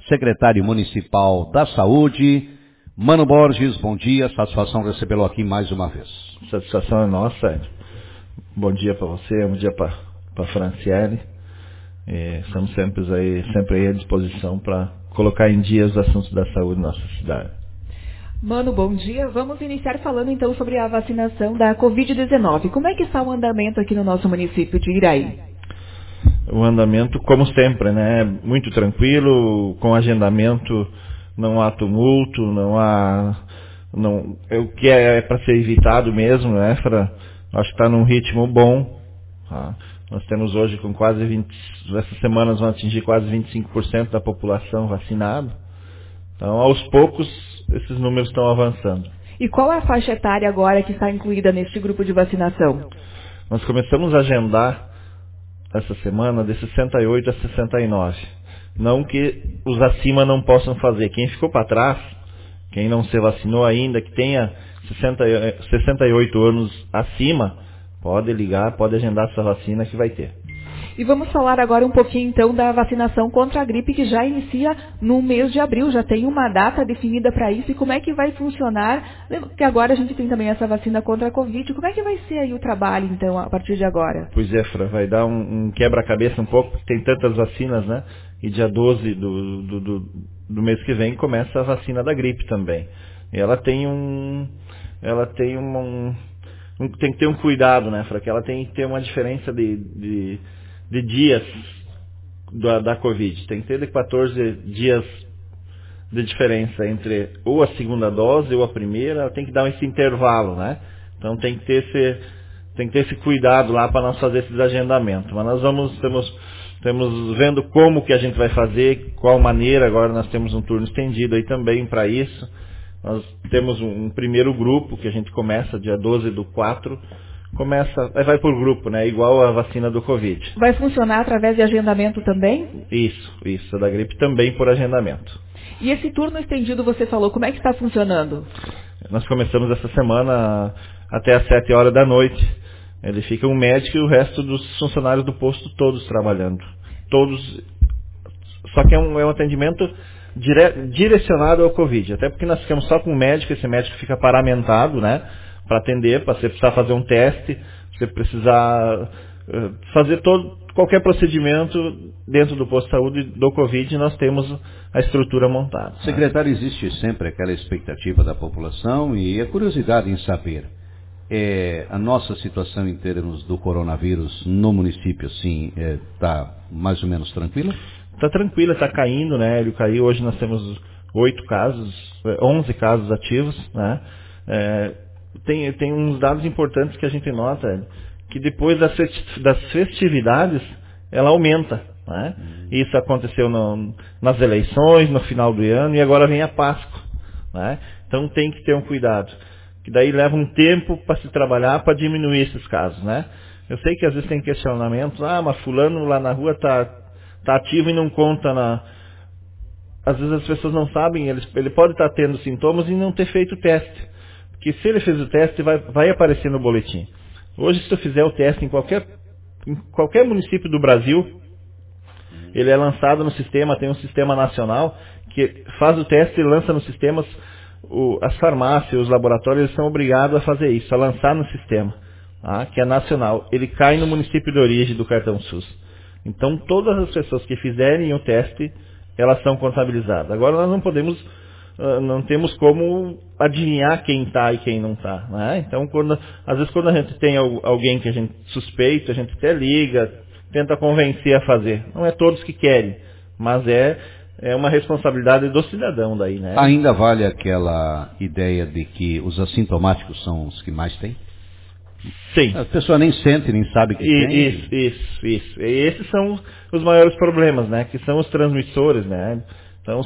secretário municipal da Saúde. Mano Borges, bom dia, satisfação recebê-lo aqui mais uma vez. Satisfação é nossa. Bom dia para você, bom dia para a Franciele. Estamos sempre aí à disposição para colocar em dia os assuntos da saúde na nossa cidade. Mano, bom dia. Vamos iniciar falando então sobre a vacinação da Covid-19. Como é que está o andamento aqui no nosso município de Iraí? O andamento, como sempre, né? Muito tranquilo, com agendamento, não há tumulto, é o que é para ser evitado mesmo, né? Acho que está num ritmo bom. Tá? Nós temos hoje com essas semanas vão atingir quase 25% da população vacinada. Então, aos poucos, esses números estão avançando. E qual é a faixa etária agora que está incluída neste grupo de vacinação? Nós começamos a agendar essa semana de 68 a 69. Não que os acima não possam fazer. Quem ficou para trás, quem não se vacinou ainda, que tenha 68 anos acima, pode ligar, pode agendar essa vacina que vai ter. E vamos falar agora um pouquinho então da vacinação contra a gripe que já inicia no mês de abril. Já tem uma data definida para isso e como é que vai funcionar? Lembra que agora a gente tem também essa vacina contra a Covid. Como é que vai ser aí o trabalho então a partir de agora? Pois é, Fra, vai dar um quebra-cabeça um pouco, porque tem tantas vacinas, né? E dia 12 do mês que vem começa a vacina da gripe também. E ela tem tem que ter um cuidado, né, Fra? Que ela tem que ter uma diferença de dias da Covid. Tem que ter de 14 dias de diferença entre ou a segunda dose ou a primeira. Tem que dar esse intervalo, né? Então tem que ter esse cuidado lá para nós fazer esses agendamentos. Mas nós estamos vendo como que a gente vai fazer, qual maneira. Agora nós temos um turno estendido aí também para isso. Nós temos um primeiro grupo que a gente começa dia 12/4. Vai por grupo, né? Igual a vacina do Covid. Vai funcionar através de agendamento também? Isso. A da gripe também por agendamento. E esse turno estendido, você falou, como é que está funcionando? Nós começamos essa semana até às 7 horas da noite. Ele fica um médico e o resto dos funcionários do posto todos trabalhando. Todos. Só que é um atendimento direcionado ao Covid. Até porque nós ficamos só com um médico, esse médico fica paramentado, né? Para atender, para você precisar fazer um teste, você precisar fazer qualquer procedimento dentro do posto de saúde do Covid, nós temos a estrutura montada. Secretário, existe sempre aquela expectativa da população e a curiosidade em saber a nossa situação em termos do coronavírus no município, assim, está mais ou menos tranquila? Está tranquila, está caindo, né? Ele caiu, hoje nós temos 11 casos ativos, né? Tem uns dados importantes que a gente nota, que depois das festividades, ela aumenta, né? Isso aconteceu nas eleições, no final do ano, e agora vem a Páscoa, né? Então tem que ter um cuidado, que daí leva um tempo para se trabalhar para diminuir esses casos, né? Eu sei que às vezes tem questionamentos, mas fulano lá na rua tá ativo e não conta Às vezes as pessoas não sabem, ele pode estar tendo sintomas e não ter feito o teste. Porque se ele fez o teste, vai aparecer no boletim. Hoje, se tu fizer o teste em qualquer município do Brasil, ele é lançado no sistema, tem um sistema nacional que faz o teste e lança nos sistemas. As farmácias, os laboratórios, eles são obrigados a fazer isso, a lançar no sistema, que é nacional. Ele cai no município de origem do cartão SUS. Então, todas as pessoas que fizerem o teste, elas são contabilizadas. Agora, nós não temos como adivinhar quem está e quem não está, né? Então, às vezes quando a gente tem alguém que a gente suspeita, a gente até liga, tenta convencer a fazer. Não é todos que querem, mas é uma responsabilidade do cidadão daí, né? Ainda vale aquela ideia de que os assintomáticos são os que mais têm? Sim. A pessoa nem sente, nem sabe que tem. Isso. E esses são os maiores problemas, né? Que são os transmissores, né? Então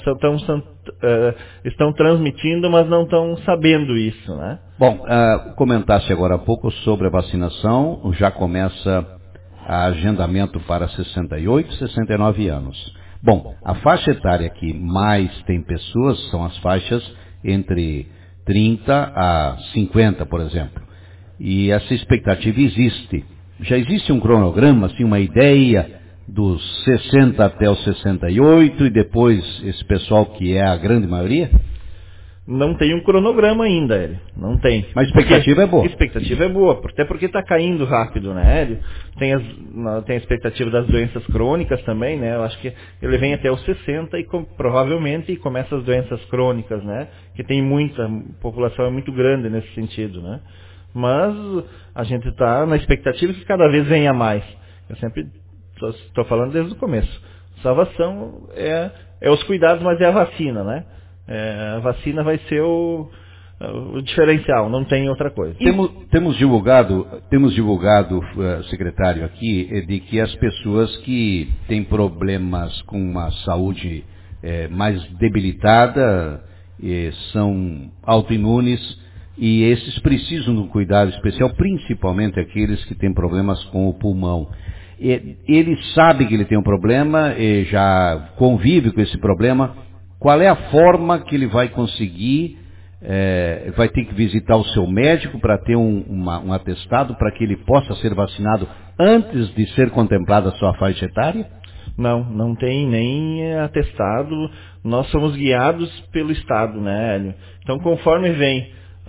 estão transmitindo, mas não estão sabendo isso, né? Bom, comentaste agora há pouco sobre a vacinação, já começa a agendamento para 68, 69 anos. Bom, a faixa etária que mais tem pessoas são as faixas entre 30 a 50, por exemplo. E essa expectativa existe. Já existe um cronograma, assim, uma ideia dos 60 até os 68 e depois esse pessoal que é a grande maioria? Não tem um cronograma ainda, Hélio. Não tem. Mas a expectativa é boa. A expectativa é boa, até porque está caindo rápido, né, Hélio? Tem a expectativa das doenças crônicas também, né? Eu acho que ele vem até os 60 e provavelmente começa as doenças crônicas, né? Que tem muita, a população é muito grande nesse sentido, né? Mas a gente está na expectativa que cada vez venha mais. Eu sempre estou falando desde o começo. Salvação é os cuidados, mas é a vacina, né? A vacina vai ser o diferencial, não tem outra coisa. Temos divulgado, secretário, aqui, de que as pessoas que têm problemas com uma saúde mais debilitada são autoimunes e esses precisam de um cuidado especial, principalmente aqueles que têm problemas com o pulmão. Ele sabe que ele tem um problema, já convive com esse problema. Qual é a forma que ele vai conseguir, vai ter que visitar o seu médico para ter um atestado para que ele possa ser vacinado antes de ser contemplada a sua faixa etária? Não tem nem atestado, nós somos guiados pelo Estado, né, Hélio? Então conforme vem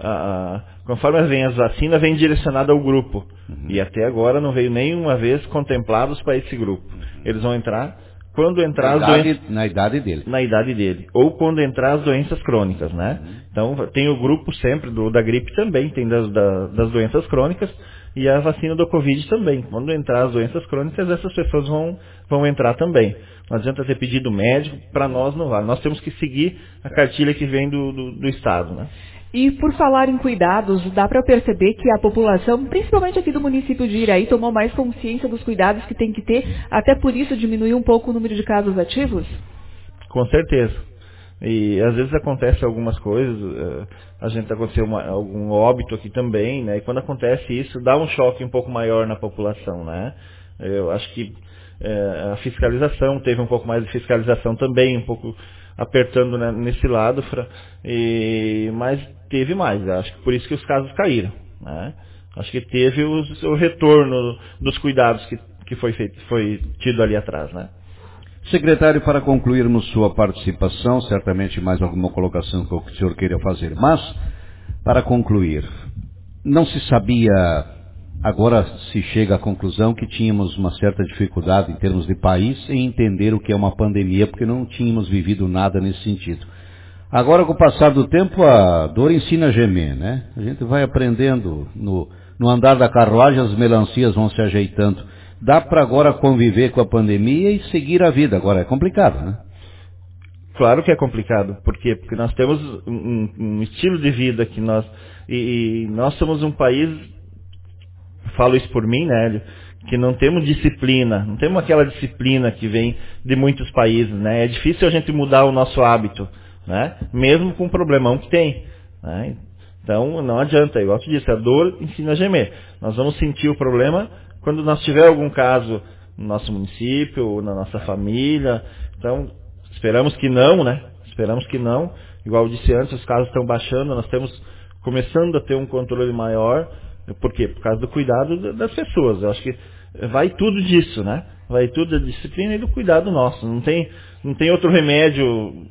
as vacinas, vem direcionado ao grupo. E até agora não veio nenhuma vez contemplados para esse grupo. Eles vão entrar quando entrar na idade dele. Na idade dele. Ou quando entrar as doenças crônicas, né? Então tem o grupo sempre da gripe também, tem das doenças crônicas e a vacina do Covid também. Quando entrar as doenças crônicas, essas pessoas vão entrar também. Não adianta ter pedido médico, para nós não vale. Nós temos que seguir a cartilha que vem do Estado, né? E por falar em cuidados, dá para perceber que a população, principalmente aqui do município de Iraí, tomou mais consciência dos cuidados que tem que ter, até por isso diminuiu um pouco o número de casos ativos? Com certeza. E às vezes acontece algumas coisas, a gente aconteceu algum óbito aqui também, né? E quando acontece isso, dá um choque um pouco maior na população, né? Eu acho que a fiscalização, teve um pouco mais de fiscalização também, um pouco apertando, né, nesse lado, mas teve mais, acho que por isso que os casos caíram, né? Acho que teve o retorno dos cuidados que foi tido ali atrás, né? Secretário, para concluirmos sua participação, certamente mais alguma colocação que o senhor queira fazer, mas, para concluir, não se sabia, agora se chega à conclusão que tínhamos uma certa dificuldade em termos de país em entender o que é uma pandemia, porque não tínhamos vivido nada nesse sentido. Agora, com o passar do tempo, a dor ensina a gemer, né? A gente vai aprendendo, no andar da carruagem as melancias vão se ajeitando. Dá para agora conviver com a pandemia e seguir a vida. Agora é complicado, né? Claro que é complicado. Por quê? Porque nós temos um estilo de vida que nós somos um país, falo isso por mim, né, Hélio, que não temos disciplina, não temos aquela disciplina que vem de muitos países, né? É difícil a gente mudar o nosso hábito, né? Mesmo com o problemão que tem, né? Então não adianta, igual eu te disse, a dor ensina a gemer. Nós vamos sentir o problema quando nós tiver algum caso no nosso município, ou na nossa família. Então, esperamos que não, né? Esperamos que não. Igual eu disse antes, os casos estão baixando, nós estamos começando a ter um controle maior. Por quê? Por causa do cuidado das pessoas. Eu acho que vai tudo disso, né? Vai tudo da disciplina e do cuidado nosso. Não tem outro remédio.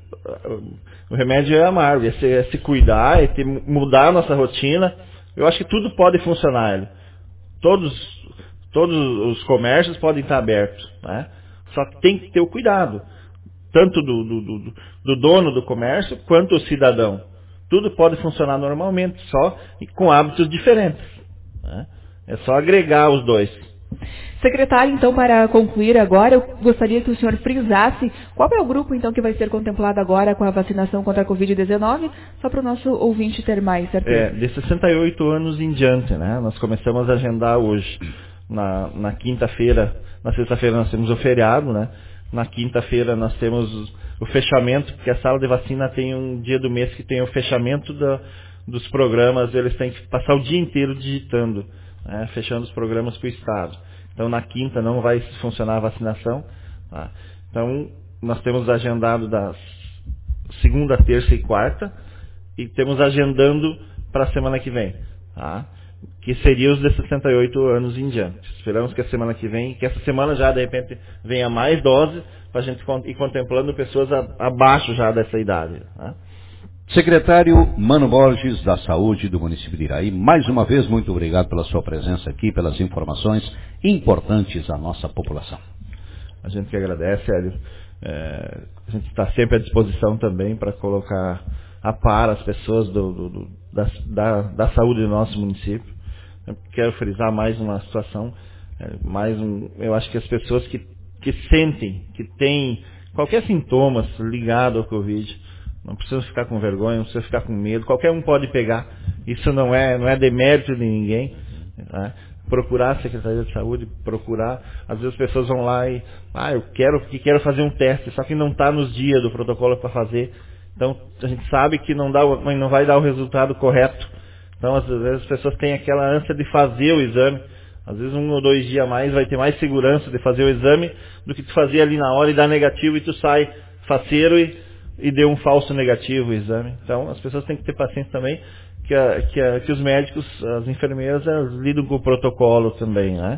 O remédio é amargo, é se cuidar, mudar a nossa rotina. Eu acho que tudo pode funcionar. Todos os comércios podem estar abertos, né? Só que tem que ter o cuidado, tanto do dono do comércio quanto o cidadão. Tudo pode funcionar normalmente, só com hábitos diferentes, né? É só agregar os dois. Secretário, então, para concluir agora, eu gostaria que o senhor frisasse qual é o grupo, então, que vai ser contemplado agora com a vacinação contra a Covid-19, só para o nosso ouvinte ter mais certeza. De 68 anos em diante, né? Nós começamos a agendar hoje. Na quinta-feira, na sexta-feira nós temos o feriado, né? Na quinta-feira nós temos o fechamento, porque a sala de vacina tem um dia do mês que tem o fechamento dos programas, eles têm que passar o dia inteiro digitando, né? Fechando os programas para o Estado. Então na quinta não vai funcionar a vacinação, tá? Então nós temos agendado das segunda, terça e quarta, e temos agendando para a semana que vem, tá? que seria os de 68 anos em diante. Esperamos que a semana que vem, que essa semana já de repente venha mais doses, para a gente ir contemplando pessoas abaixo já dessa idade. Né? Secretário Mano Borges, da Saúde do município de Iraí, mais uma vez, muito obrigado pela sua presença aqui, pelas informações importantes à nossa população. A gente que agradece, Hélio. A gente está sempre à disposição também para colocar a par as pessoas da saúde do nosso município. Eu quero frisar mais uma situação, eu acho que as pessoas que sentem, que têm qualquer sintoma ligado ao Covid, não precisa ficar com vergonha, não precisa ficar com medo, qualquer um pode pegar, isso não é demérito de ninguém, né? Procurar a Secretaria de Saúde, às vezes as pessoas vão lá e, eu quero fazer um teste, só que não está nos dias do protocolo para fazer, então a gente sabe que não vai dar o resultado correto, então às vezes as pessoas têm aquela ânsia de fazer o exame, às vezes 1 ou 2 dias a mais vai ter mais segurança de fazer o exame do que tu fazer ali na hora e dar negativo e tu sai faceiro e deu um falso negativo o exame. Então as pessoas têm que ter paciência também, que os médicos, as enfermeiras, lidam com o protocolo também, né?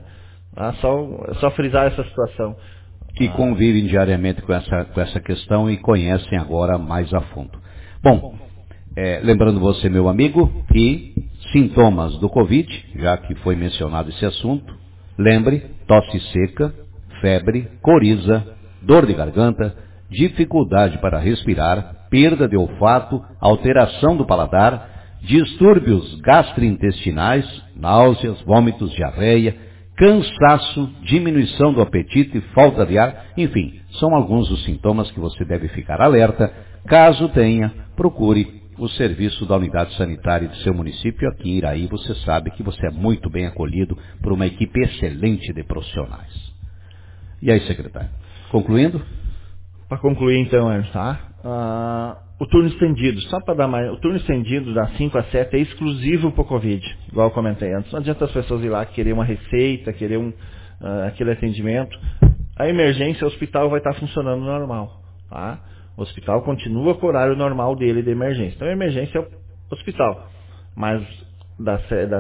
Só frisar essa situação. Que convivem diariamente com essa questão e conhecem agora mais a fundo. Bom, lembrando você, meu amigo, que sintomas do Covid, já que foi mencionado esse assunto, lembre, tosse seca, febre, coriza, dor de garganta, dificuldade para respirar, perda de olfato, alteração do paladar, distúrbios gastrointestinais, náuseas, vômitos, diarreia, cansaço, diminuição do apetite, falta de ar, enfim, são alguns dos sintomas que você deve ficar alerta. Caso tenha, procure o serviço da unidade sanitária do seu município. Aqui em Iraí você sabe que você é muito bem acolhido por uma equipe excelente de profissionais. E aí, secretário, concluindo? Para concluir então, tá? O turno estendido, só para dar mais, o turno estendido das 5 às 7 é exclusivo para o Covid, igual eu comentei antes. Não adianta as pessoas ir lá querer uma receita, querer aquele atendimento. A emergência, o hospital vai estar funcionando normal, tá? O hospital continua com o horário normal dele de emergência. Então a emergência é o hospital, mas das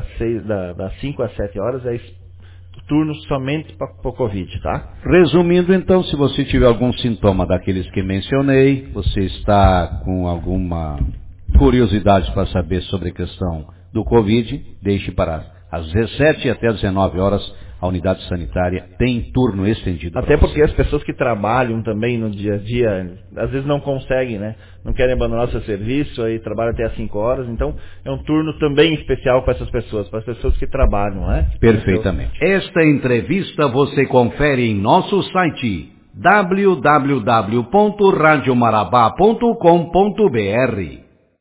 5 às 7 horas é turno somente para o Covid, tá? Resumindo, então, se você tiver algum sintoma daqueles que mencionei, você está com alguma curiosidade para saber sobre a questão do Covid, deixe para às 17 até às 19 horas, a unidade sanitária tem turno estendido. Até porque as pessoas que trabalham também no dia a dia, às vezes não conseguem, né? Não querem abandonar o seu serviço, aí trabalham até às 5 horas, então é um turno também especial para essas pessoas, para as pessoas que trabalham, né? Perfeitamente. Esta entrevista você confere em nosso site www.radiomarabá.com.br.